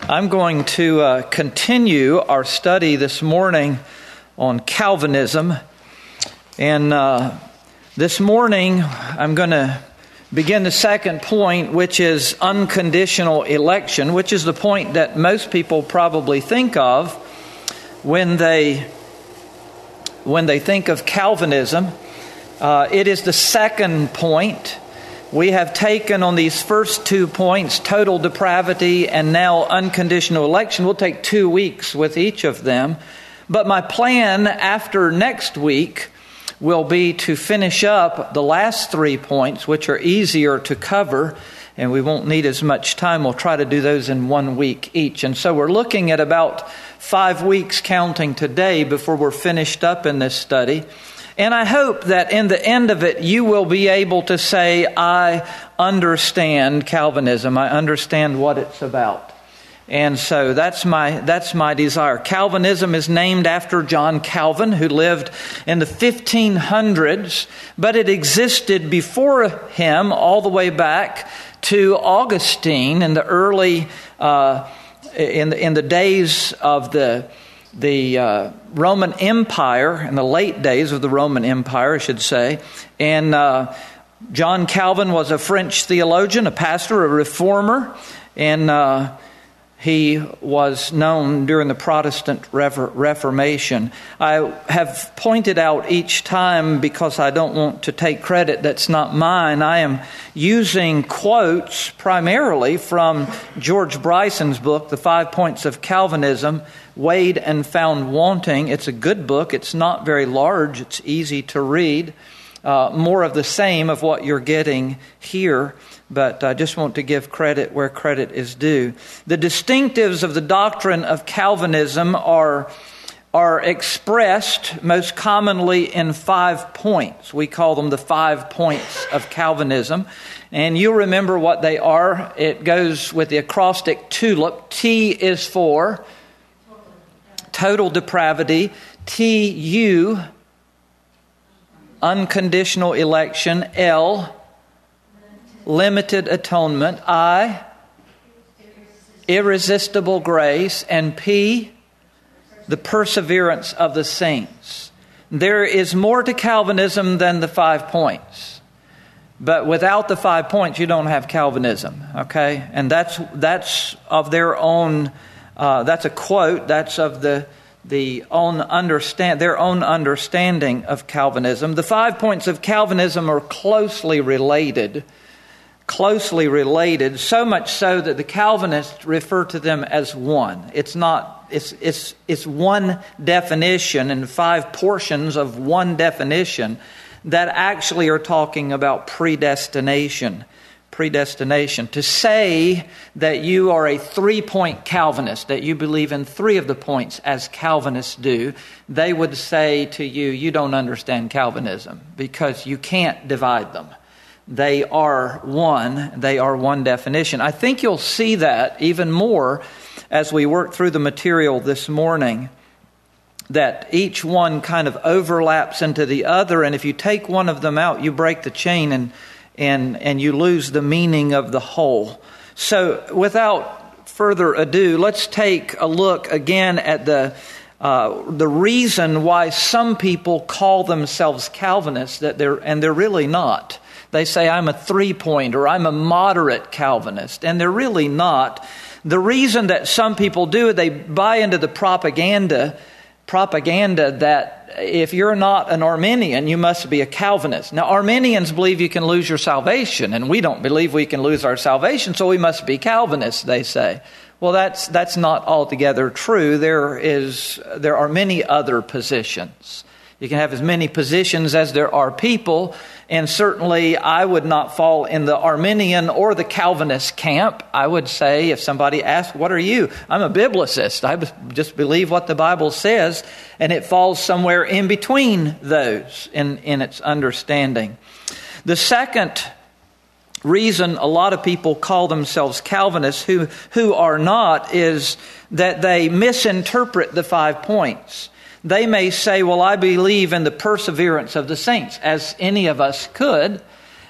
I'm going to continue our study this morning on Calvinism. And this morning, I'm going to begin the second point, which is unconditional election, which is the point that most people probably think of when they think of Calvinism. It is the second point. We have taken on these first 2 points, total depravity and now unconditional election. We'll take 2 weeks with each of them. But my plan after next week will be to finish up the last 3 points, which are easier to cover, and we won't need as much time. We'll try to do those in 1 week each. And so we're looking at about 5 weeks counting today before we're finished up in this study. And I hope that in the end of it, you will be able to say, I understand Calvinism. I understand what it's about. And so that's my desire. Calvinism is named after John Calvin, who lived in the 1500s, but it existed before him all the way back to Augustine in the early, in the days of the Roman Empire, in the late days of the Roman Empire, I should say. And John Calvin was a French theologian, a pastor, a reformer, and he was known during the Protestant Reformation. I have pointed out each time, because I don't want to take credit that's not mine, I am using quotes primarily from George Bryson's book, The 5 Points of Calvinism, Weighed and Found Wanting. It's a good book. It's not very large. It's easy to read. More of the same of what you're getting here. But I just want to give credit where credit is due. The distinctives of the doctrine of Calvinism are expressed most commonly in 5 points. We call them the 5 points of Calvinism. And you'll remember what they are. It goes with the acrostic TULIP. T is for total depravity. T-U, unconditional election. L, limited atonement. I, irresistible grace. And P, the perseverance of the saints. There is more to Calvinism than the 5 points. But without the 5 points, you don't have Calvinism. Okay? And that's of their own, that's a quote, that's of their own understanding of Calvinism. The 5 points of Calvinism are closely related, so much so that the Calvinists refer to them as one. It's one definition and 5 portions of one definition that actually are talking about predestination. To say that you are a 3-point Calvinist, that you believe in 3 of the points as Calvinists do, they would say to you, you don't understand Calvinism because you can't divide them. They are one definition. I think you'll see that even more as we work through the material this morning, that each one kind of overlaps into the other, and if you take one of them out, you break the chain and you lose the meaning of the whole. So without further ado, let's take a look again at the reason why some people call themselves Calvinists, they're really not. They say, I'm a 3-point or I'm a moderate Calvinist, and they're really not. The reason that some people do it, they buy into the propaganda that if you're not an Arminian, you must be a Calvinist. Now, Arminians believe you can lose your salvation, and we don't believe we can lose our salvation, so we must be Calvinists, they say. Well, that's not altogether true. There are many other positions. You can have as many positions as there are people, and certainly I would not fall in the Arminian or the Calvinist camp. I would say, if somebody asks, what are you? I'm a biblicist. I just believe what the Bible says, and it falls somewhere in between those in its understanding. The second reason a lot of people call themselves Calvinists who are not is that they misinterpret the 5 points. They may say, well, I believe in the perseverance of the saints, as any of us could.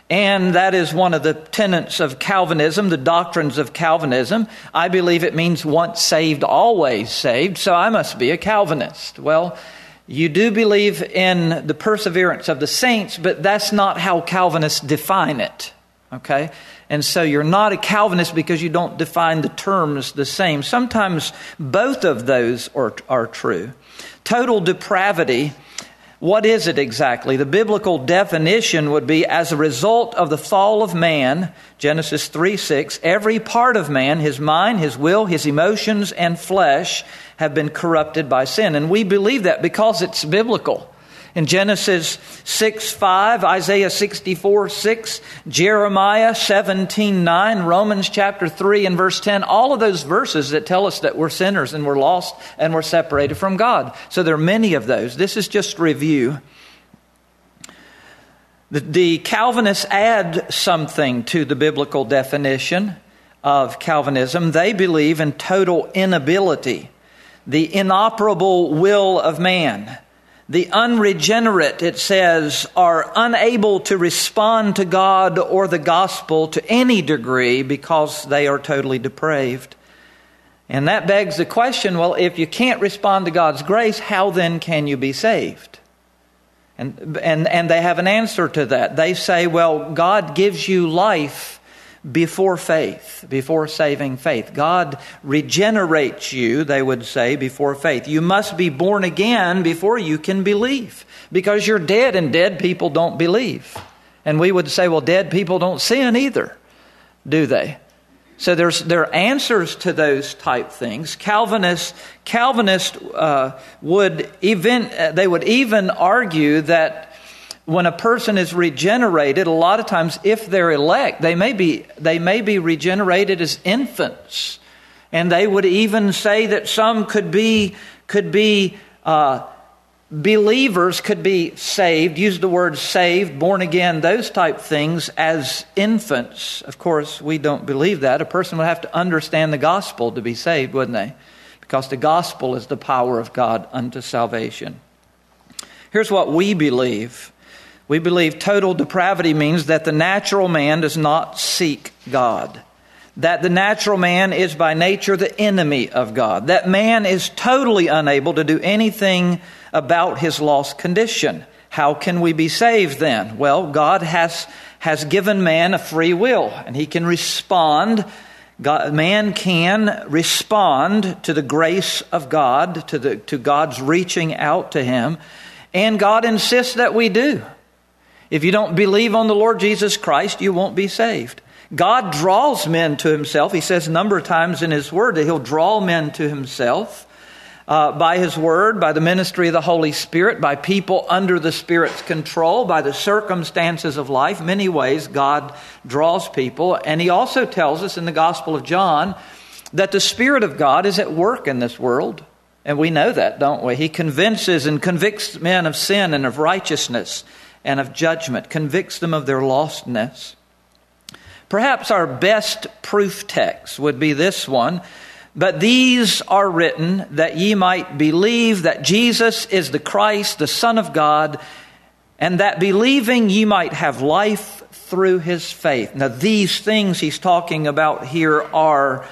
And that is one of the tenets of Calvinism, the doctrines of Calvinism. I believe it means once saved, always saved, so I must be a Calvinist. Well, you do believe in the perseverance of the saints, but that's not how Calvinists define it, okay? And so you're not a Calvinist because you don't define the terms the same. Sometimes both of those are true. Total depravity, what is it exactly? The biblical definition would be, as a result of the fall of man, Genesis 3:6, every part of man, his mind, his will, his emotions, and flesh have been corrupted by sin. And we believe that because it's biblical. In Genesis 6:5, Isaiah 64:6, Jeremiah 17:9, Romans chapter 3 and verse 10, all of those verses that tell us that we're sinners and we're lost and we're separated from God. So there are many of those. This is just review. The Calvinists add something to the biblical definition of Calvinism. They believe in total inability, the inoperable will of man. The unregenerate, it says, are unable to respond to God or the gospel to any degree because they are totally depraved. And that begs the question, well, if you can't respond to God's grace, how then can you be saved? And they have an answer to that. They say, well, God gives you life before faith, before saving faith. God regenerates you, they would say, before faith. You must be born again before you can believe, because you're dead and dead people don't believe. And we would say, well, dead people don't sin either, do they? So there are answers to those type things. Calvinists would even argue that when a person is regenerated, a lot of times, if they're elect, they may be regenerated as infants, and they would even say that some could be believers, could be saved. Use the word saved, born again, those type things as infants. Of course, we don't believe that. A person would have to understand the gospel to be saved, wouldn't they? Because the gospel is the power of God unto salvation. Here's what we believe. We believe total depravity means that the natural man does not seek God. That the natural man is by nature the enemy of God. That man is totally unable to do anything about his lost condition. How can we be saved then? Well, God has given man a free will, and he can respond. Man can respond to the grace of God, to God's reaching out to him, and God insists that we do. If you don't believe on the Lord Jesus Christ, you won't be saved. God draws men to himself. He says a number of times in his word that he'll draw men to himself by his word, by the ministry of the Holy Spirit, by people under the Spirit's control, by the circumstances of life. Many ways God draws people. And he also tells us in the Gospel of John that the Spirit of God is at work in this world. And we know that, don't we? He convinces and convicts men of sin and of righteousness and of judgment, convicts them of their lostness. Perhaps our best proof text would be this one. But these are written that ye might believe that Jesus is the Christ, the Son of God, and that believing ye might have life through his faith. Now these things he's talking about here are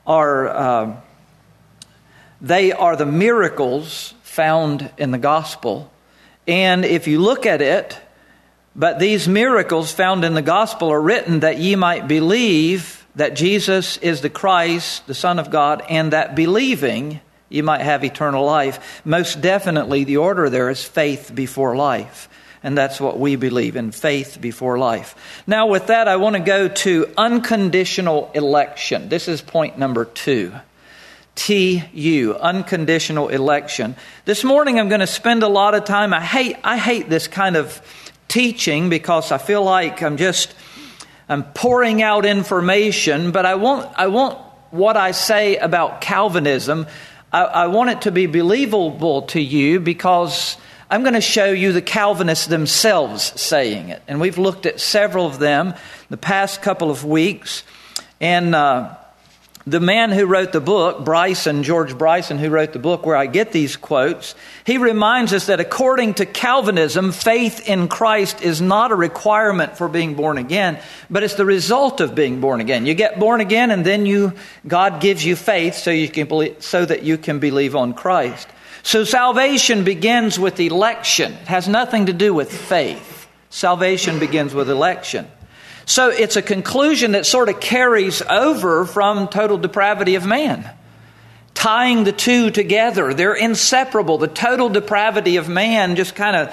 the miracles found in the gospel. And if you look at it, but these miracles found in the gospel are written that ye might believe that Jesus is the Christ, the Son of God, and that believing ye might have eternal life. Most definitely the order there is faith before life. And that's what we believe in, faith before life. Now with that, I want to go to unconditional election. This is point number 2. TU, unconditional election. This morning I'm going to spend a lot of time. I hate this kind of teaching because I feel like I'm pouring out information, but I want what I say about Calvinism, I want it to be believable to you because I'm going to show you the Calvinists themselves saying it. And we've looked at several of them the past couple of weeks. And The man who wrote the book, George Bryson, who wrote the book where I get these quotes, he reminds us that according to Calvinism, faith in Christ is not a requirement for being born again, but it's the result of being born again. You get born again, and then God gives you faith so that you can believe on Christ. So salvation begins with election. It has nothing to do with faith. Salvation begins with election. So it's a conclusion that sort of carries over from total depravity of man. Tying the two together, they're inseparable. The total depravity of man just kind of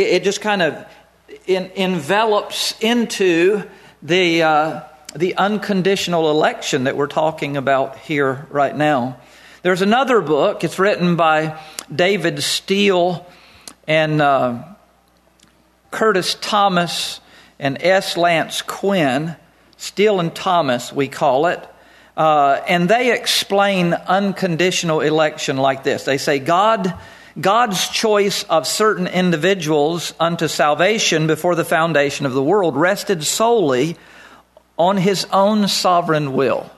envelops into the unconditional election that we're talking about here right now. There's another book. It's written by David Steele and Curtis Thomas and S. Lance Quinn, Steele and Thomas, we call it. And they explain unconditional election like this. They say God's choice of certain individuals unto salvation before the foundation of the world rested solely on His own sovereign will.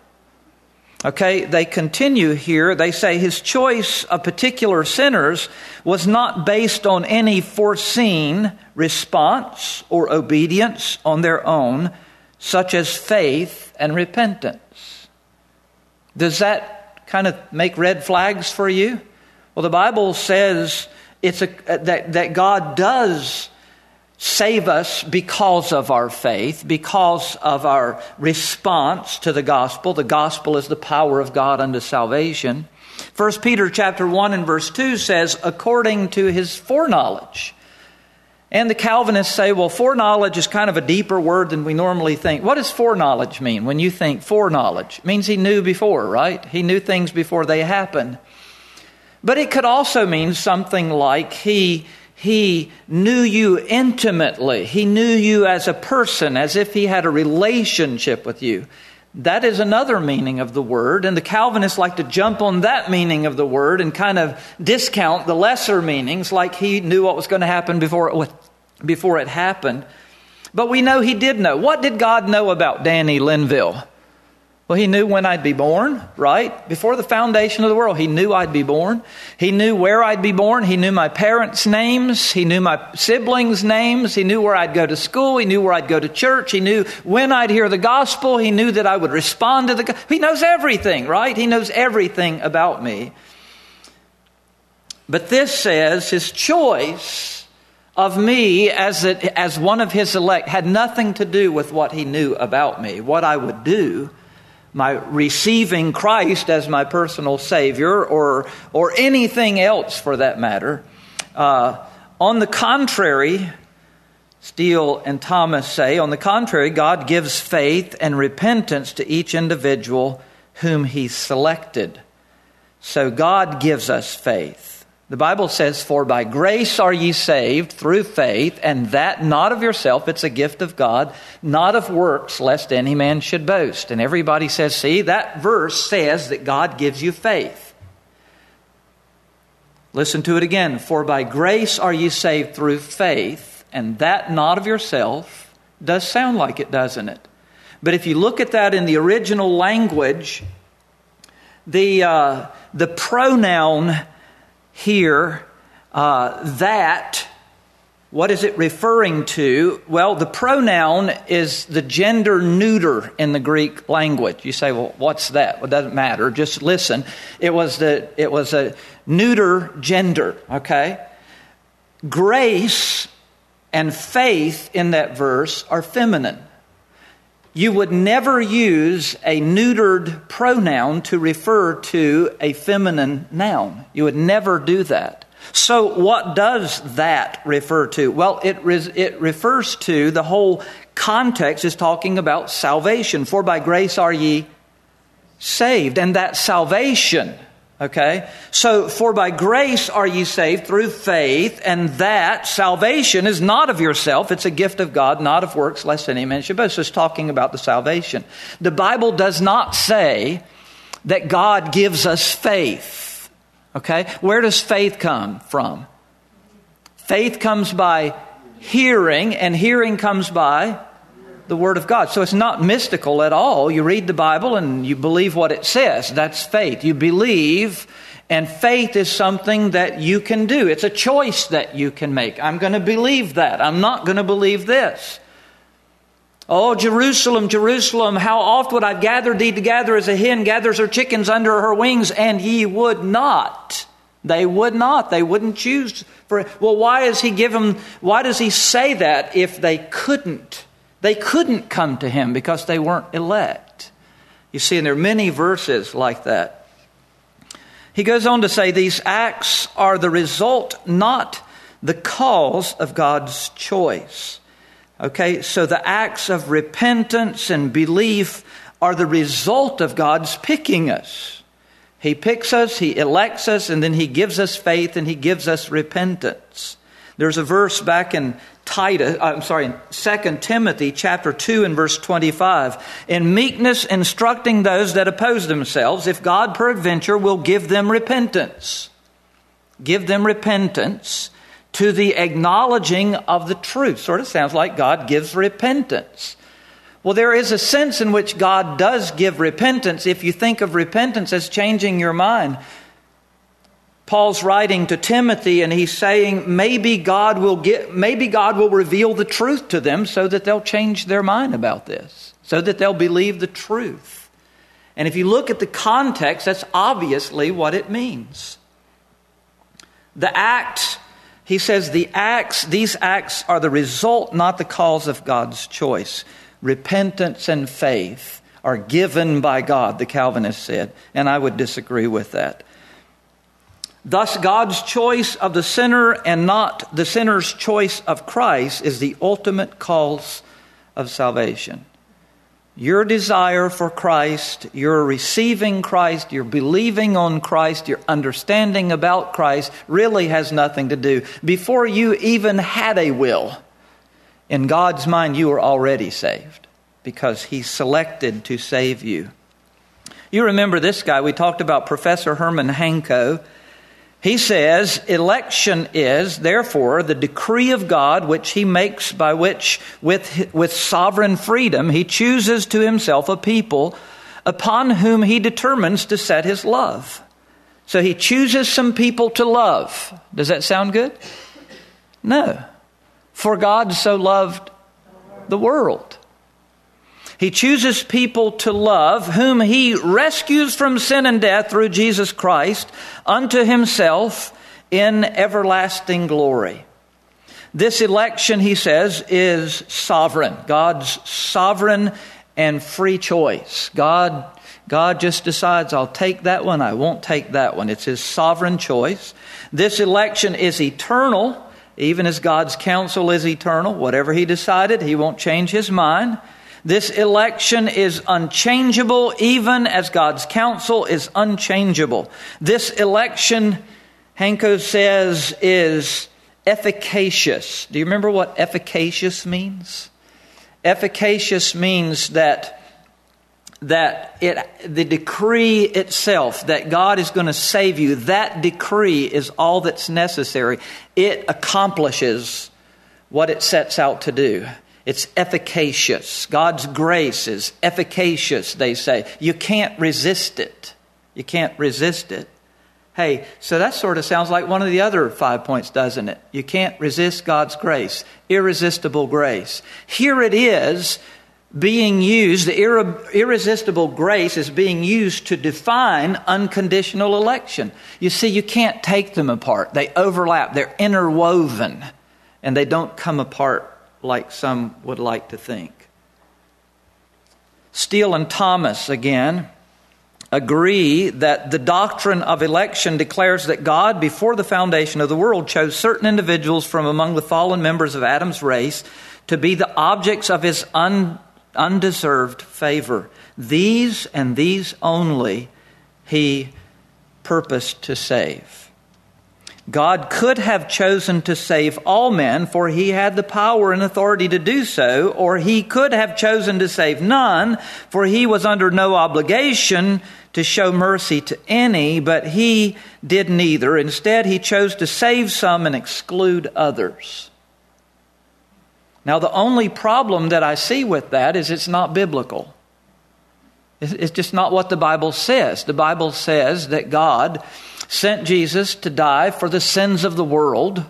Okay, they continue here. They say His choice of particular sinners was not based on any foreseen response or obedience on their own, such as faith and repentance. Does that kind of make red flags for you? Well, the Bible says that God does save us because of our faith, because of our response to the gospel. The gospel is the power of God unto salvation. 1 Peter chapter 1 and verse 2 says, according to His foreknowledge. And the Calvinists say, well, foreknowledge is kind of a deeper word than we normally think. What does foreknowledge mean when you think foreknowledge? It means He knew before, right? He knew things before they happened. But it could also mean something like He knew you intimately. He knew you as a person, as if He had a relationship with you. That is another meaning of the word, and the Calvinists like to jump on that meaning of the word and kind of discount the lesser meanings, like He knew what was going to happen before it happened. But we know He did know. What did God know about Danny Linville? Well, He knew when I'd be born, right? Before the foundation of the world, He knew I'd be born. He knew where I'd be born. He knew my parents' names. He knew my siblings' names. He knew where I'd go to school. He knew where I'd go to church. He knew when I'd hear the gospel. He knew that I would respond to the gospel. He knows everything, right? He knows everything about me. But this says His choice of me as one of His elect had nothing to do with what He knew about me, what I would do. My receiving Christ as my personal Savior or anything else for that matter. On the contrary, Steele and Thomas say, on the contrary, God gives faith and repentance to each individual whom He selected. So God gives us faith. The Bible says, for by grace are ye saved through faith, and that not of yourself, it's a gift of God, not of works, lest any man should boast. And everybody says, see, that verse says that God gives you faith. Listen to it again. For by grace are ye saved through faith, and that not of yourself. Does sound like it, doesn't it? But if you look at that in the original language, the pronoun here, that, what is it referring to? Well, the pronoun is the gender neuter in the Greek language. You say, well, what's that? Well, it doesn't matter. Just listen. It was a neuter gender, okay? Grace and faith in that verse are feminine. You would never use a neutered pronoun to refer to a feminine noun. You would never do that. So what does that refer to? Well, it refers to, the whole context is talking about salvation. For by grace are ye saved. And that salvation, okay? So, for by grace are ye saved through faith, and that salvation is not of yourself. It's a gift of God, not of works, lest any man should boast. So it's talking about the salvation. The Bible does not say that God gives us faith. Okay? Where does faith come from? Faith comes by hearing, and hearing comes by the Word of God. So it's not mystical at all. You read the Bible and you believe what it says. That's faith. You believe, and faith is something that you can do. It's a choice that you can make. I'm going to believe that. I'm not going to believe this. Oh, Jerusalem, Jerusalem, how oft would I gather thee together as a hen gathers her chickens under her wings, and ye would not. They would not. They wouldn't choose for. Well, why does he say that if they couldn't? They couldn't come to him because they weren't elect. You see, and there are many verses like that. He goes on to say these acts are the result, not the cause of God's choice. Okay, so the acts of repentance and belief are the result of God's picking us. He picks us, He elects us, and then He gives us faith and He gives us repentance. There's a verse back in 2 Timothy chapter 2 and verse 25. In meekness instructing those that oppose themselves, if God peradventure will give them repentance. Give them repentance to the acknowledging of the truth. Sort of sounds like God gives repentance. Well, there is a sense in which God does give repentance if you think of repentance as changing your mind. Paul's writing to Timothy and he's saying maybe God will reveal the truth to them so that they'll change their mind about this, so that they'll believe the truth. And if you look at the context, that's obviously what it means. The acts, he says, these acts are the result, not the cause of God's choice. Repentance and faith are given by God, the Calvinists said, and I would disagree with that. Thus, God's choice of the sinner and not the sinner's choice of Christ is the ultimate cause of salvation. Your desire for Christ, your receiving Christ, your believing on Christ, your understanding about Christ really has nothing to do. Before you even had a will, in God's mind, you were already saved because He selected to save you. You remember this guy, we talked about Professor Herman Hanko. He says, election is, therefore, the decree of God which He makes by which, with sovereign freedom, He chooses to Himself a people upon whom He determines to set His love. So He chooses some people to love. Does that sound good? No. For God so loved the world. He chooses people to love whom He rescues from sin and death through Jesus Christ unto Himself in everlasting glory. This election, he says, is sovereign. God's sovereign and free choice. God just decides, I'll take that one, I won't take that one. It's His sovereign choice. This election is eternal. Even as God's counsel is eternal, whatever He decided, He won't change His mind. This election is unchangeable, even as God's counsel is unchangeable. This election, Hanko says, is efficacious. Do you remember what efficacious means? Efficacious means that the decree itself, that God is going to save you, that decree is all that's necessary. It accomplishes what it sets out to do. It's efficacious. God's grace is efficacious, they say. You can't resist it. You can't resist it. Hey, so that sort of sounds like one of the other 5 points, doesn't it? You can't resist God's grace. Irresistible grace. Here it is being used, the irresistible grace is being used to define unconditional election. You see, you can't take them apart. They overlap. They're interwoven. And they don't come apart like some would like to think. Steele and Thomas, again, agree that the doctrine of election declares that God, before the foundation of the world, chose certain individuals from among the fallen members of Adam's race to be the objects of His undeserved favor. These and these only He purposed to save. God could have chosen to save all men, for He had the power and authority to do so, or He could have chosen to save none, for He was under no obligation to show mercy to any, but He did neither. Instead, He chose to save some and exclude others. Now, the only problem that I see with that is it's not biblical. It's just not what the Bible says. The Bible says that God sent Jesus to die for the sins of the world,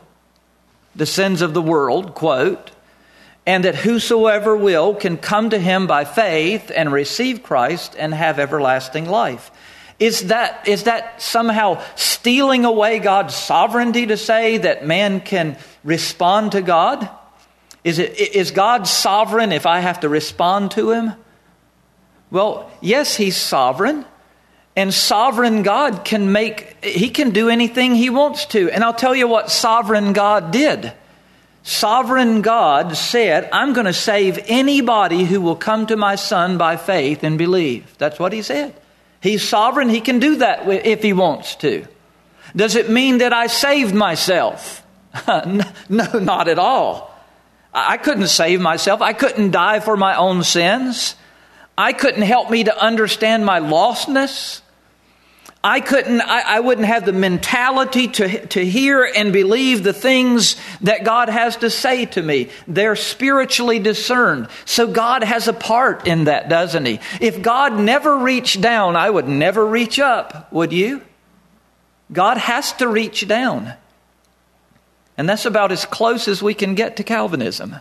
quote, and that whosoever will can come to him by faith and receive Christ and have everlasting life. Is that somehow stealing away God's sovereignty to say that man can respond to God? Is God sovereign if I have to respond to him? Well, yes, he's sovereign. And sovereign God he can do anything he wants to. And I'll tell you what sovereign God did. Sovereign God said, I'm going to save anybody who will come to my Son by faith and believe. That's what he said. He's sovereign. He can do that if he wants to. Does it mean that I saved myself? No, not at all. I couldn't save myself. I couldn't die for my own sins. I couldn't help me to understand my lostness. I wouldn't have the mentality to hear and believe the things that God has to say to me. They're spiritually discerned. So God has a part in that, doesn't he? If God never reached down, I would never reach up, would you? God has to reach down. And that's about as close as we can get to Calvinism.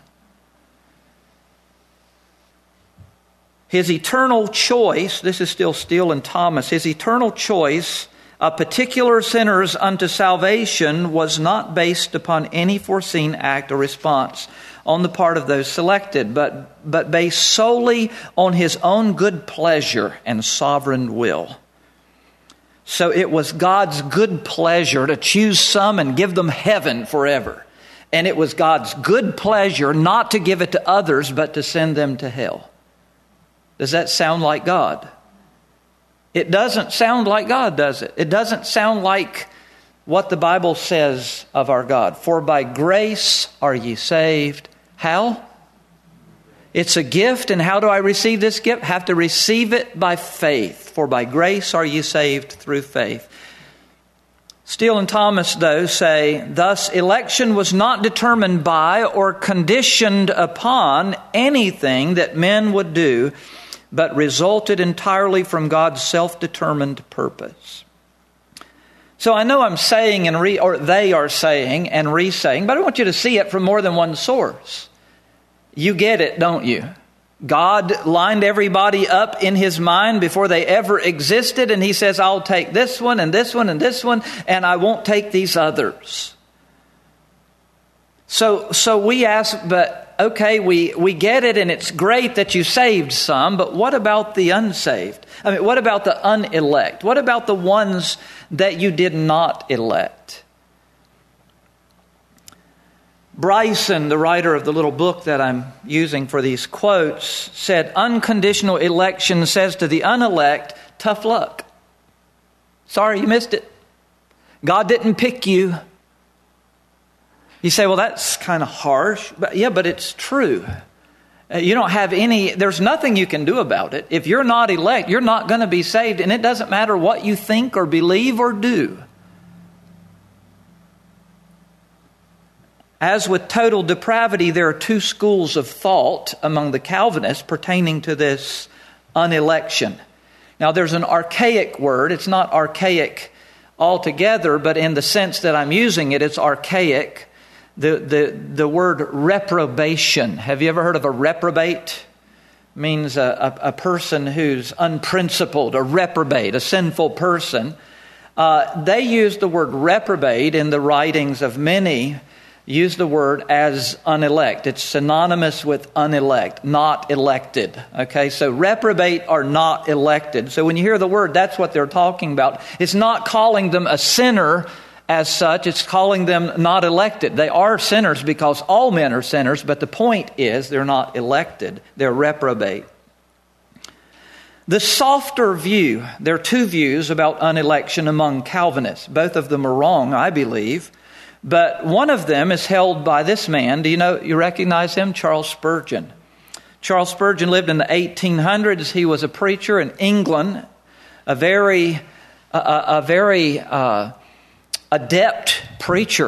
His eternal choice, this is still Steele and Thomas, his eternal choice of particular sinners unto salvation was not based upon any foreseen act or response on the part of those selected, but based solely on his own good pleasure and sovereign will. So it was God's good pleasure to choose some and give them heaven forever. And it was God's good pleasure not to give it to others, but to send them to hell. Does that sound like God? It doesn't sound like God, does it? It doesn't sound like what the Bible says of our God. For by grace are ye saved. How? It's a gift, and how do I receive this gift? I have to receive it by faith. For by grace are ye saved through faith. Steele and Thomas, though, say, thus election was not determined by or conditioned upon anything that men would do, but resulted entirely from God's self-determined purpose. So I know I'm saying or they are saying and re-saying, but I want you to see it from more than one source. You get it, don't you? God lined everybody up in his mind before they ever existed, and he says, I'll take this one and this one and this one, and I won't take these others. So we ask, but okay, we get it, and it's great that you saved some, but what about the unsaved? I mean, what about the unelect? What about the ones that you did not elect? Bryson, the writer of the little book that I'm using for these quotes, said, unconditional election says to the unelect, tough luck. Sorry, you missed it. God didn't pick you. You say, well, that's kind of harsh. But it's true. You don't have there's nothing you can do about it. If you're not elect, you're not going to be saved. And it doesn't matter what you think or believe or do. As with total depravity, there are two schools of thought among the Calvinists pertaining to this unelection. Now, there's an archaic word. It's not archaic altogether, but in the sense that I'm using it, it's archaic. The word reprobation. Have you ever heard of a reprobate? It means a person who's unprincipled, a reprobate, a sinful person. They use the word reprobate in the writings of many. Use the word as unelect. It's synonymous with unelect, not elected. Okay, so reprobate are not elected. So when you hear the word, that's what they're talking about. It's not calling them a sinner as such. It's calling them not elected. They are sinners because all men are sinners, but the point is they're not elected. They're reprobate. The softer view, there are two views about unelection among Calvinists. Both of them are wrong, I believe. But one of them is held by this man. You recognize him? Charles Spurgeon. Charles Spurgeon lived in the 1800s. He was a preacher in England, a very adept preacher.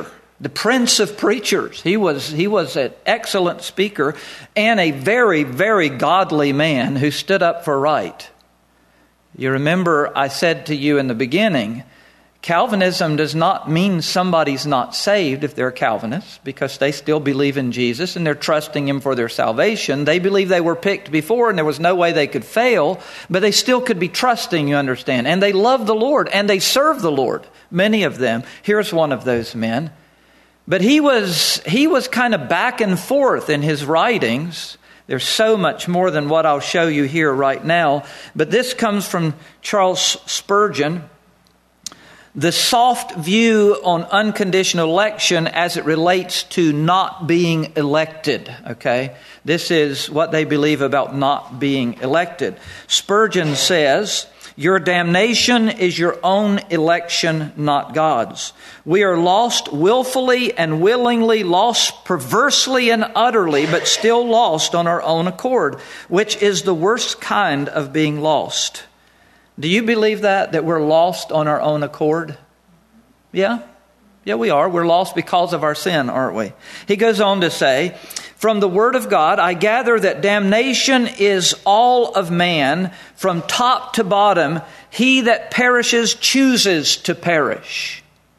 the prince of preachers. He was an excellent speaker and a very, very godly man who stood up for right. You remember I said to you in the beginning, Calvinism does not mean somebody's not saved if they're Calvinists, because they still believe in Jesus and they're trusting Him for their salvation. They believe they were picked before and there was no way they could fail, but they still could be trusting, you understand. And they love the Lord and they serve the Lord, many of them. Here's one of those men. But he was kind of back and forth in his writings. There's so much more than what I'll show you here right now. But this comes from Charles Spurgeon. The soft view on unconditional election as it relates to not being elected. Okay? This is what they believe about not being elected. Spurgeon says, your damnation is your own election, not God's. We are lost willfully and willingly, lost perversely and utterly, but still lost on our own accord, which is the worst kind of being lost. Do you believe that we're lost on our own accord? Yeah? Yeah, we are. We're lost because of our sin, aren't we? He goes on to say, from the Word of God, I gather that damnation is all of man from top to bottom. He that perishes chooses to perish.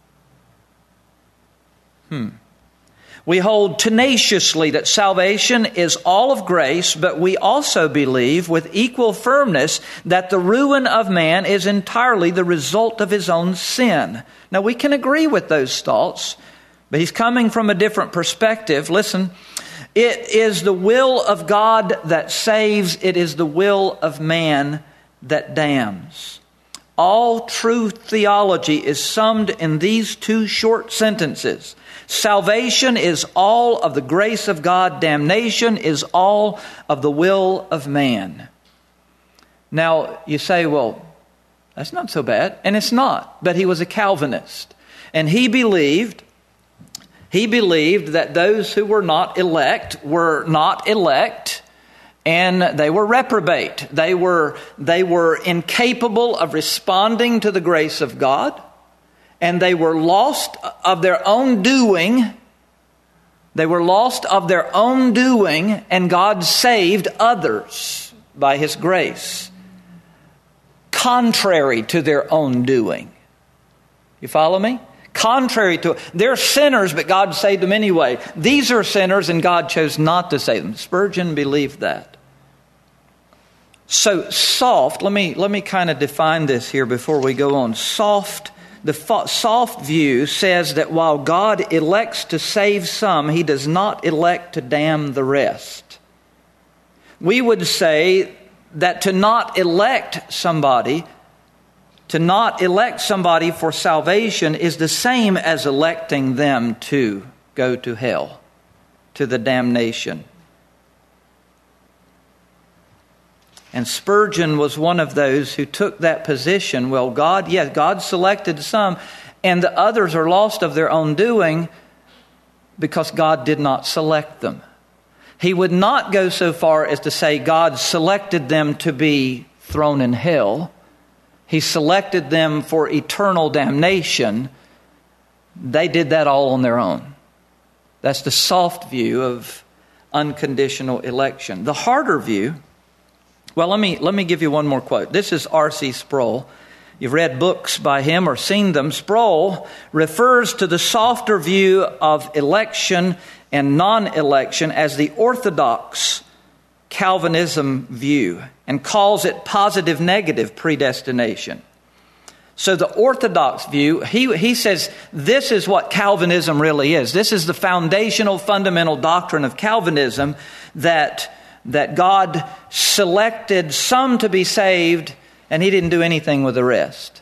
We hold tenaciously that salvation is all of grace, but we also believe with equal firmness that the ruin of man is entirely the result of his own sin. Now, we can agree with those thoughts, but he's coming from a different perspective. Listen, it is the will of God that saves. It is the will of man that damns. All true theology is summed in these two short sentences. Salvation is all of the grace of God. Damnation is all of the will of man. Now, you say, well, that's not so bad. And it's not. But he was a Calvinist. And he believed that those who were not elect, and they were reprobate. They were incapable of responding to the grace of God. And they were lost of their own doing. They were lost of their own doing, and God saved others by His grace, contrary to their own doing. You follow me? Contrary to it. They're sinners, but God saved them anyway. These are sinners, and God chose not to save them. Spurgeon believed that. So soft, let me kind of define this here before we go on. The soft view says that while God elects to save some, He does not elect to damn the rest. We would say that to not elect somebody for salvation is the same as electing them to go to hell, to the damnation. And Spurgeon was one of those who took that position. Well, God selected some, and the others are lost of their own doing because God did not select them. He would not go so far as to say God selected them to be thrown in hell. He selected them for eternal damnation. They did that all on their own. That's the soft view of unconditional election. The harder view, well, let me give you one more quote. This is R.C. Sproul. You've read books by him or seen them. Sproul refers to the softer view of election and non-election as the orthodox Calvinism view and calls it positive-negative predestination. So the orthodox view, he says this is what Calvinism really is. This is the foundational, fundamental doctrine of Calvinism, that God selected some to be saved and He didn't do anything with the rest.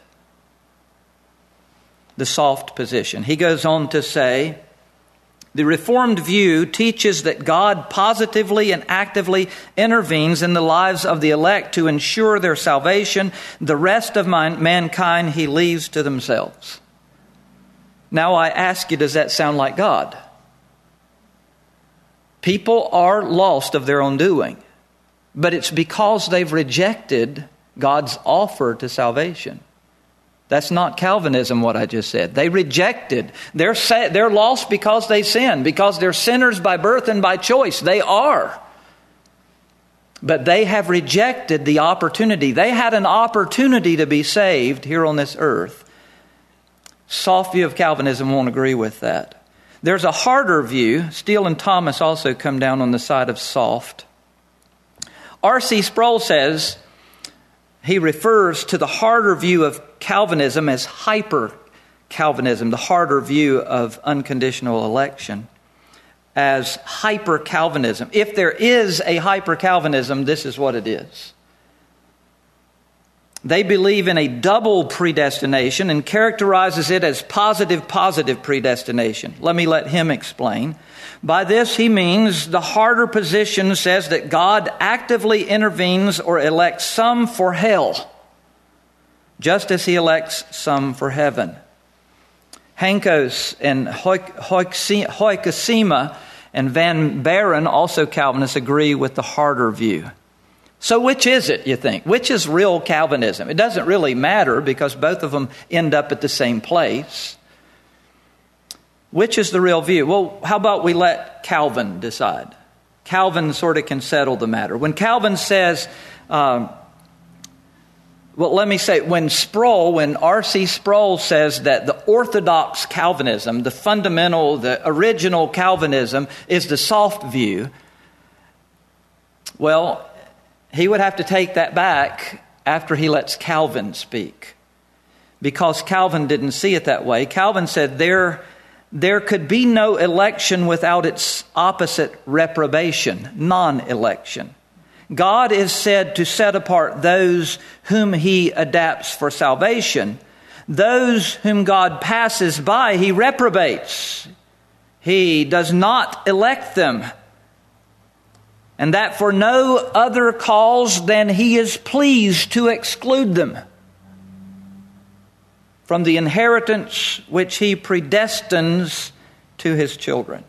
The soft position. He goes on to say, the Reformed view teaches that God positively and actively intervenes in the lives of the elect to ensure their salvation. The rest of mankind He leaves to themselves. Now I ask you, does that sound like God? People are lost of their own doing, but it's because they've rejected God's offer to salvation. That's not Calvinism, what I just said. They rejected. They're lost because they sin, because they're sinners by birth and by choice. They are. But they have rejected the opportunity. They had an opportunity to be saved here on this earth. Soft view of Calvinism won't agree with that. There's a harder view. Steele and Thomas also come down on the side of soft. R.C. Sproul says, he refers to the harder view of Calvinism as hyper-Calvinism, the harder view of unconditional election, as hyper-Calvinism. If there is a hyper-Calvinism, this is what it is. They believe in a double predestination and characterizes it as positive predestination. Let him explain. By this he means the harder position says that God actively intervenes or elects some for hell, just as he elects some for heaven. Hankos and Hoekesima and Van Baren, also Calvinists, agree with the harder view. So which is it, you think? Which is real Calvinism? It doesn't really matter because both of them end up at the same place. Which is the real view? Well, how about we let Calvin decide? Calvin sort of can settle the matter. When Calvin says, when R.C. Sproul says that the orthodox Calvinism, the fundamental, the original Calvinism is the soft view, well, he would have to take that back after he lets Calvin speak. Because Calvin didn't see it that way. Calvin said there could be no election without its opposite, reprobation, non-election. God is said to set apart those whom he adapts for salvation. Those whom God passes by, he reprobates. He does not elect them. And that for no other cause than he is pleased to exclude them from the inheritance which he predestines to his children.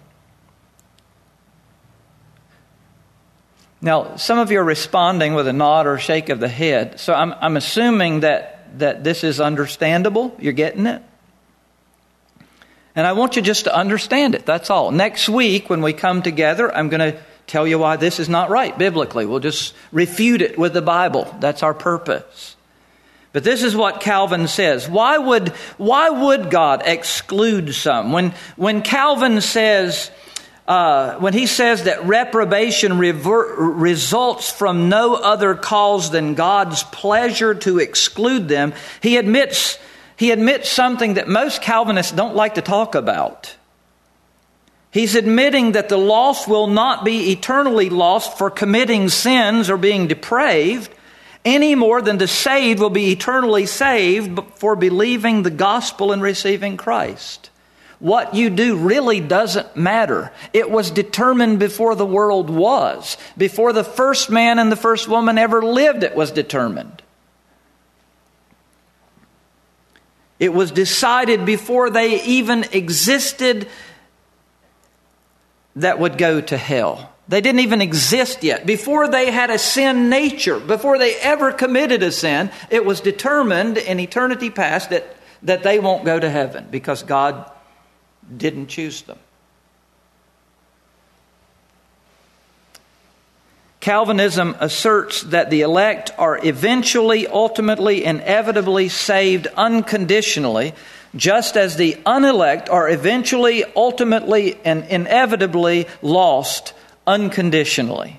Now, some of you are responding with a nod or shake of the head. So I'm assuming that this is understandable. You're getting it? And I want you just to understand it. That's all. Next week, when we come together, I'm going to tell you why this is not right biblically. We'll just refute it with the Bible. That's our purpose. But this is what Calvin says. Why would God exclude some? When Calvin says, when he says that reprobation results from no other cause than God's pleasure to exclude them, he admits something that most Calvinists don't like to talk about. He's admitting that the lost will not be eternally lost for committing sins or being depraved, any more than the saved will be eternally saved for believing the gospel and receiving Christ. What you do really doesn't matter. It was determined before the world was. Before the first man and the first woman ever lived, it was determined. It was decided before they even existed that would go to hell. They didn't even exist yet. Before they had a sin nature, before they ever committed a sin, it was determined in eternity past that they won't go to heaven because God didn't choose them. Calvinism asserts that the elect are eventually, ultimately, inevitably saved unconditionally, just as the unelect are eventually, ultimately, and inevitably lost unconditionally.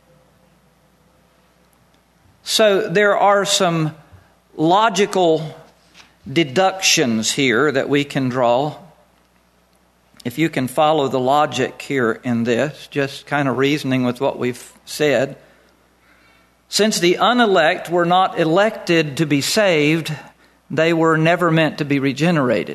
So there are some logical deductions here that we can draw. If you can follow the logic here in this, just kind of reasoning with what we've said. Since the unelect were not elected to be saved, they were never meant to be regenerated.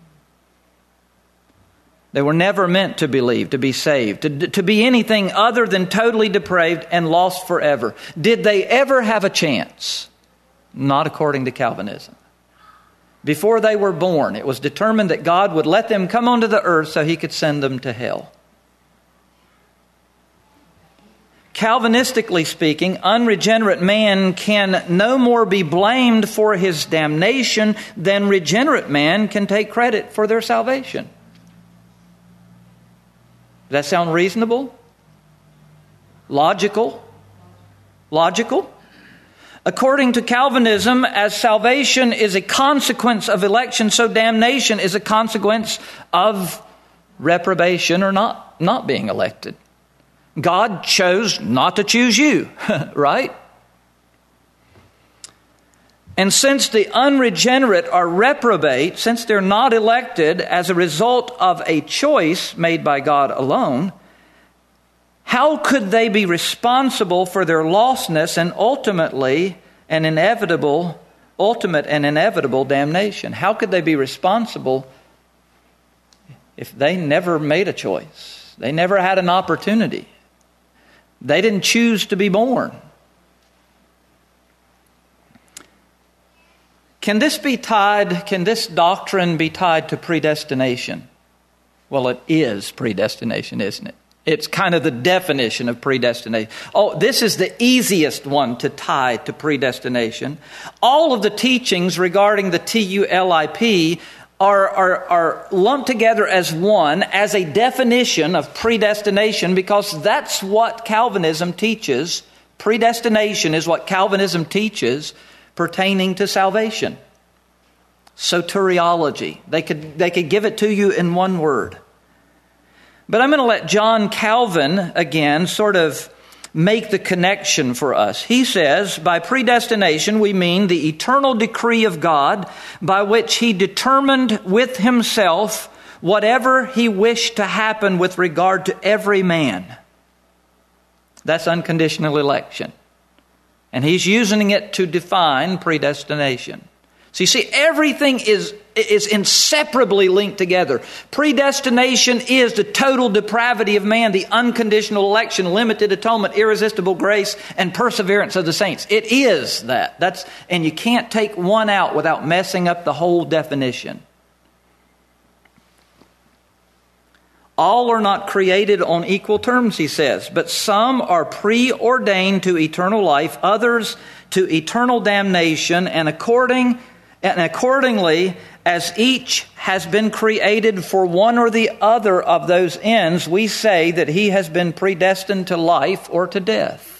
They were never meant to believe, to be saved, to be anything other than totally depraved and lost forever. Did they ever have a chance? Not according to Calvinism. Before they were born, it was determined that God would let them come onto the earth so he could send them to hell. Calvinistically speaking, unregenerate man can no more be blamed for his damnation than regenerate man can take credit for their salvation. Does that sound reasonable? Logical? According to Calvinism, as salvation is a consequence of election, so damnation is a consequence of reprobation or not being elected. God chose not to choose you, right? And since the unregenerate are reprobate, since they're not elected as a result of a choice made by God alone, how could they be responsible for their lostness and ultimate and inevitable damnation? How could they be responsible if they never made a choice? They never had an opportunity. They didn't choose to be born. Can this doctrine be tied to predestination? Well, it is predestination, isn't it? It's kind of the definition of predestination. Oh, this is the easiest one to tie to predestination. All of the teachings regarding the TULIP are lumped together as one, as a definition of predestination, because that's what Calvinism teaches. Predestination is what Calvinism teaches pertaining to salvation. Soteriology. They could give it to you in one word. But I'm going to let John Calvin, again, sort of make the connection for us. He says, by predestination, we mean the eternal decree of God by which He determined with Himself whatever He wished to happen with regard to every man. That's unconditional election. And He's using it to define predestination. So you see, everything is inseparably linked together. Predestination is the total depravity of man, the unconditional election, limited atonement, irresistible grace, and perseverance of the saints. It is that. And you can't take one out without messing up the whole definition. All are not created on equal terms, he says, but some are preordained to eternal life, others to eternal damnation, and accordingly, as each has been created for one or the other of those ends, we say that he has been predestined to life or to death.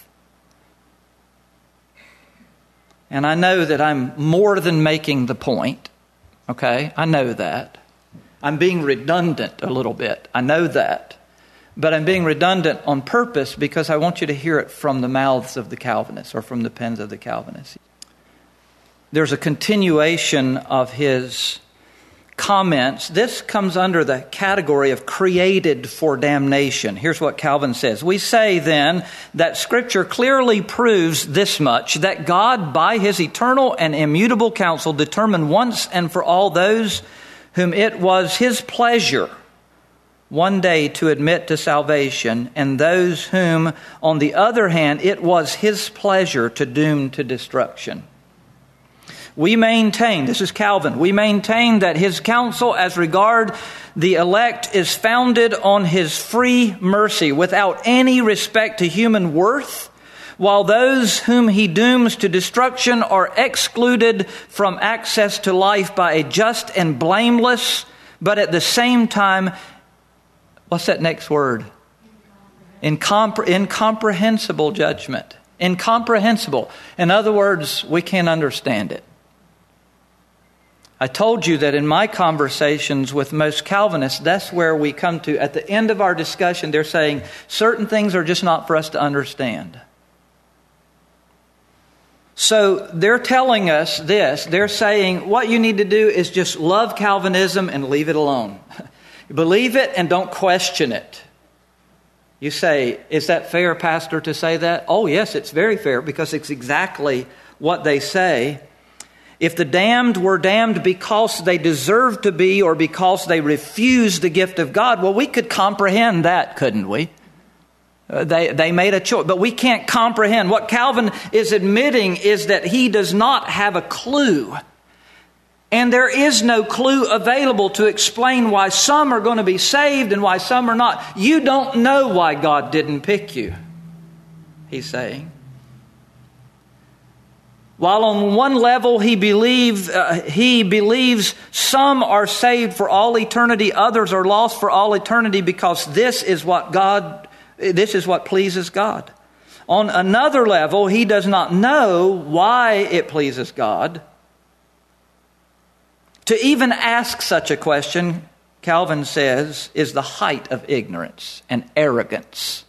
And I know that I'm more than making the point. Okay, I know that. I'm being redundant a little bit. I know that. But I'm being redundant on purpose because I want you to hear it from the mouths of the Calvinists or from the pens of the Calvinists. There's a continuation of his comments. This comes under the category of created for damnation. Here's what Calvin says. We say then that Scripture clearly proves this much, that God by His eternal and immutable counsel determined once and for all those whom it was His pleasure one day to admit to salvation, and those whom, on the other hand, it was His pleasure to doom to destruction. We maintain, this is Calvin, we maintain that His counsel as regard the elect is founded on His free mercy without any respect to human worth, while those whom He dooms to destruction are excluded from access to life by a just and blameless, but at the same time, what's that next word? Incomprehensible judgment. Incomprehensible. In other words, we can't understand it. I told you that in my conversations with most Calvinists, that's where we come to, at the end of our discussion, they're saying certain things are just not for us to understand. So they're telling us this. They're saying what you need to do is just love Calvinism and leave it alone. Believe it and don't question it. You say, is that fair, Pastor, to say that? Oh, yes, it's very fair because it's exactly what they say. If the damned were damned because they deserved to be or because they refused the gift of God, well, we could comprehend that, couldn't we? They made a choice, but we can't comprehend. What Calvin is admitting is that he does not have a clue. And there is no clue available to explain why some are going to be saved and why some are not. You don't know why God didn't pick you. he's saying. While on one level he believes some are saved for all eternity, others are lost for all eternity because this is what pleases God. On another level, he does not know why it pleases God. To even ask such a question, Calvin says, is the height of ignorance and arrogance.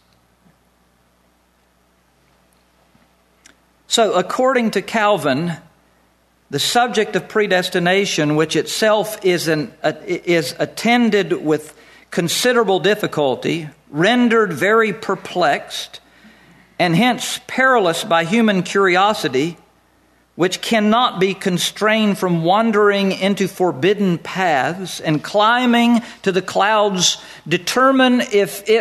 So, according to Calvin, the subject of predestination, which itself is attended with considerable difficulty, rendered very perplexed, and hence perilous by human curiosity, which cannot be constrained from wandering into forbidden paths and climbing to the clouds, determined if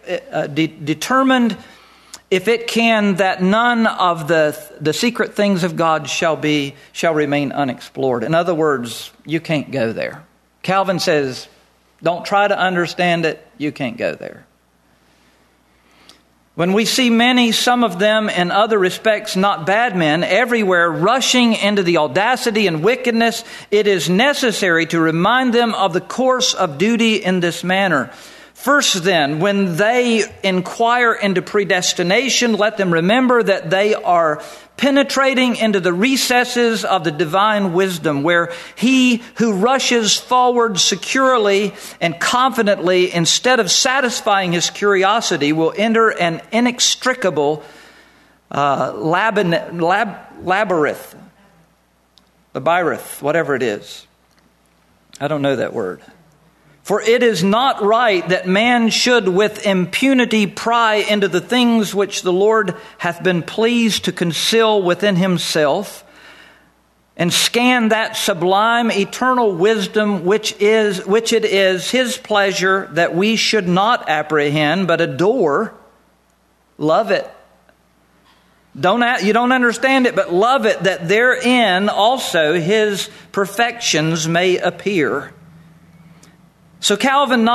it can that none of the secret things of God shall remain unexplored. In other words, you can't go there. Calvin says, don't try to understand it, you can't go there. When we see many, some of them in other respects not bad men, everywhere rushing into the audacity and wickedness, it is necessary to remind them of the course of duty in this manner. First then, when they inquire into predestination, let them remember that they are penetrating into the recesses of the divine wisdom, where he who rushes forward securely and confidently, instead of satisfying his curiosity, will enter an inextricable labyrinth, whatever it is. I don't know that word. For it is not right that man should with impunity pry into the things which the Lord hath been pleased to conceal within himself, and scan that sublime eternal wisdom which it is his pleasure that we should not apprehend, but adore, love it. You don't understand it, but love it, that therein also his perfections may appear. So to Calvin,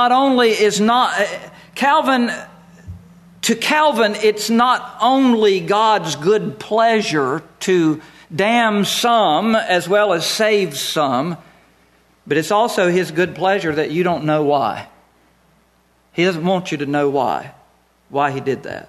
it's not only God's good pleasure to damn some as well as save some, but it's also his good pleasure that you don't know why. He doesn't want you to know why he did that.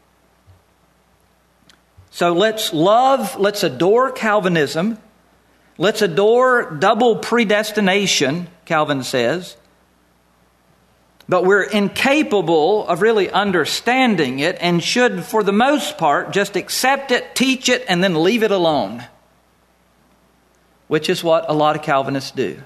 So let's adore Calvinism. Let's adore double predestination, Calvin says. But we're incapable of really understanding it and should, for the most part, just accept it, teach it, and then leave it alone. Which is what a lot of Calvinists do.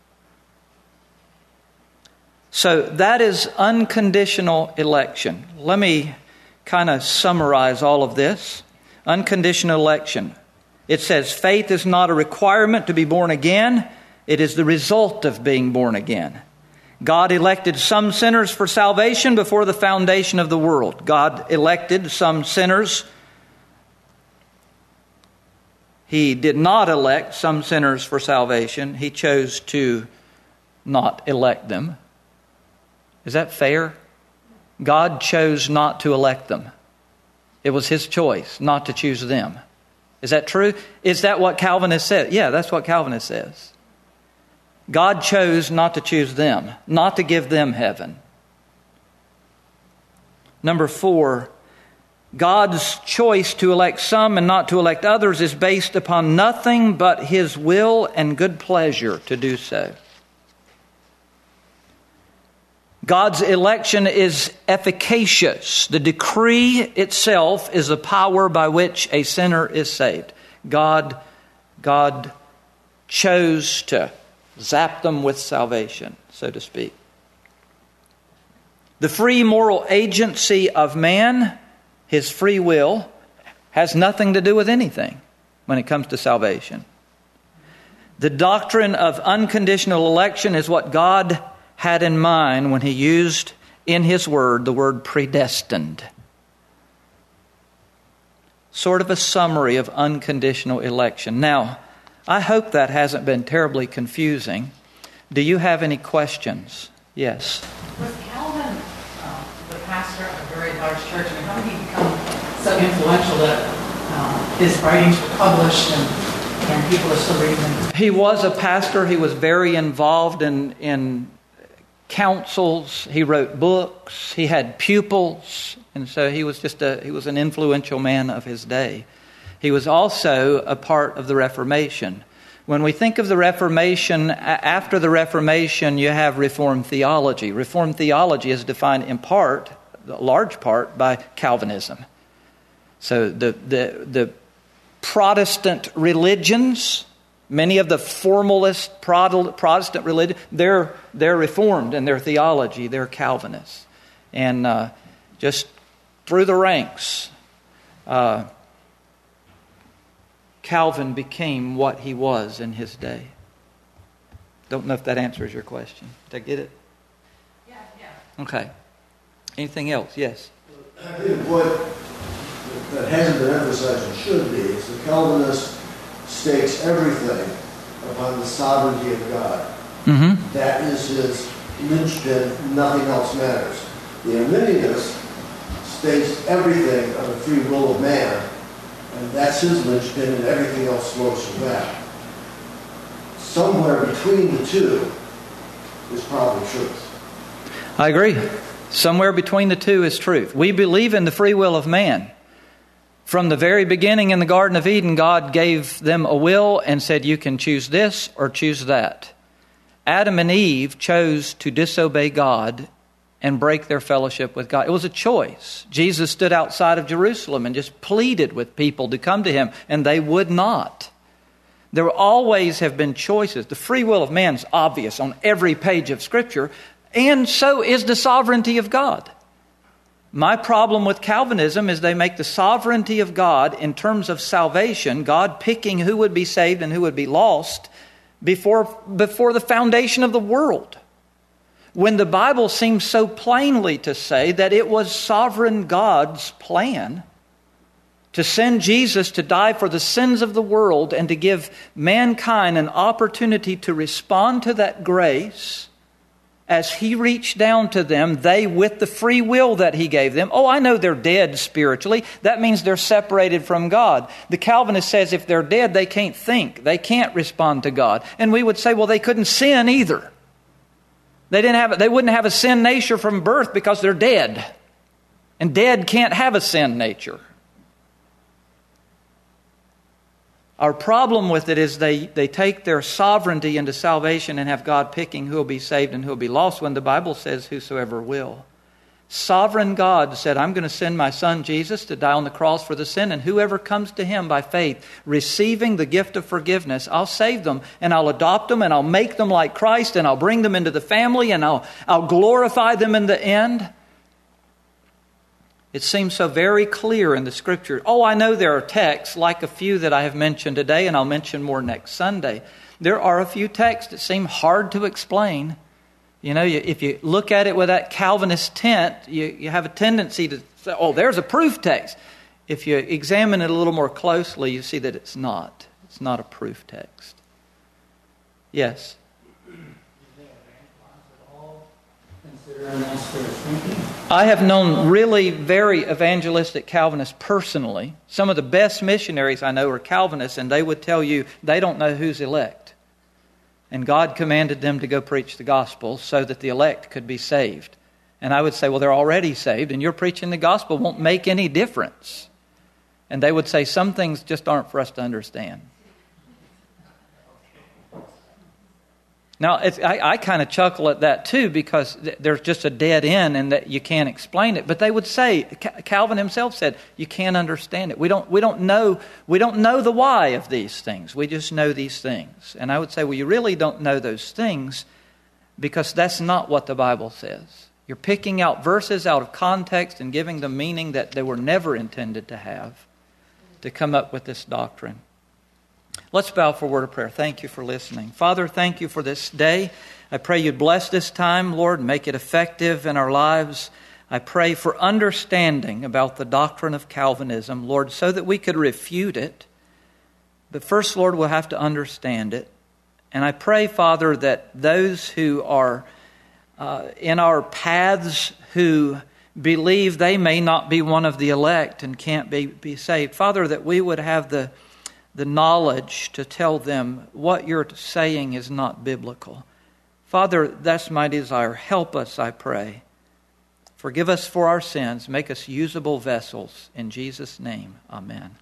So that is unconditional election. Let me kind of summarize all of this. Unconditional election. It says faith is not a requirement to be born again. It is the result of being born again. God elected some sinners for salvation before the foundation of the world. God elected some sinners. He did not elect some sinners for salvation. He chose to not elect them. Is that fair? God chose not to elect them. It was his choice not to choose them. Is that true? Is that what Calvinist said? Yeah, that's what Calvinist says. God chose not to choose them, not to give them heaven. Number 4, God's choice to elect some and not to elect others is based upon nothing but his will and good pleasure to do so. God's election is efficacious. The decree itself is the power by which a sinner is saved. God chose to zap them with salvation, so to speak. The free moral agency of man, his free will, has nothing to do with anything when it comes to salvation. The doctrine of unconditional election is what God had in mind when he used in his word the word predestined. Sort of a summary of unconditional election. Now, I hope that hasn't been terribly confusing. Do you have any questions? Yes. Was Calvin the pastor of a very large church? I mean, how did he become so influential that his writings were published and people are still reading them. He was a pastor. He was very involved in councils. He wrote books. He had pupils. And so he was an influential man of his day. He was also a part of the Reformation. When we think of the Reformation, after the Reformation, you have Reformed theology. Reformed theology is defined in part, a large part, by Calvinism. So the Protestant religions, many of the formalist Protestant religions, they're Reformed in their theology. They're Calvinists. And just through the ranks, Calvin became what he was in his day. Don't know if that answers your question. Did I get it? Yeah. Okay. Anything else? Yes. I think what that hasn't been emphasized and should be is the Calvinist stakes everything upon the sovereignty of God. Mm-hmm. That is his linchpin. Nothing else matters. The Arminianist stakes everything on the free will of man, and that's his linchpin, and everything else flows from that. Somewhere between the two is probably truth. I agree. Somewhere between the two is truth. We believe in the free will of man. From the very beginning in the Garden of Eden, God gave them a will and said, you can choose this or choose that. Adam and Eve chose to disobey God and break their fellowship with God. It was a choice. Jesus stood outside of Jerusalem and just pleaded with people to come to him, and they would not. There always have been choices. The free will of man is obvious on every page of Scripture, and so is the sovereignty of God. My problem with Calvinism is they make the sovereignty of God in terms of salvation, God picking who would be saved and who would be lost, before the foundation of the world. When the Bible seems so plainly to say that it was sovereign God's plan to send Jesus to die for the sins of the world and to give mankind an opportunity to respond to that grace as he reached down to them, they with the free will that he gave them. Oh, I know they're dead spiritually. That means they're separated from God. The Calvinist says if they're dead, they can't think. They can't respond to God. And we would say, well, they couldn't sin either. They wouldn't have a sin nature from birth because they're dead. And dead can't have a sin nature. Our problem with it is they take their sovereignty into salvation and have God picking who will be saved and who will be lost when the Bible says whosoever will. Sovereign God said, I'm going to send my son Jesus to die on the cross for the sin, and whoever comes to him by faith, receiving the gift of forgiveness, I'll save them and I'll adopt them and I'll make them like Christ and I'll bring them into the family and I'll glorify them in the end. It seems so very clear in the Scripture. Oh, I know there are texts like a few that I have mentioned today, and I'll mention more next Sunday. There are a few texts that seem hard to explain. You know, if you look at it with that Calvinist tent, you have a tendency to say, oh, there's a proof text. If you examine it a little more closely, you see that it's not. It's not a proof text. Yes? I have known really very evangelistic Calvinists personally. Some of the best missionaries I know are Calvinists, and they would tell you they don't know who's elect. And God commanded them to go preach the gospel so that the elect could be saved. And I would say, well, they're already saved, and your preaching the gospel won't make any difference. And they would say, some things just aren't for us to understand. Now, I kind of chuckle at that too, because there's just a dead end and that you can't explain it. But they would say, Calvin himself said, you can't understand it. We don't know the why of these things. We just know these things. And I would say, well, you really don't know those things because that's not what the Bible says. You're picking out verses out of context and giving them meaning that they were never intended to have to come up with this doctrine. Let's bow for a word of prayer. Thank you for listening. Father, thank you for this day. I pray you'd bless this time, Lord, and make it effective in our lives. I pray for understanding about the doctrine of Calvinism, Lord, so that we could refute it. But first, Lord, we'll have to understand it. And I pray, Father, that those who are in our paths who believe they may not be one of the elect and can't be saved. Father, that we would have the knowledge to tell them what you're saying is not biblical. Father, that's my desire. Help us, I pray. Forgive us for our sins. Make us usable vessels. In Jesus' name, amen.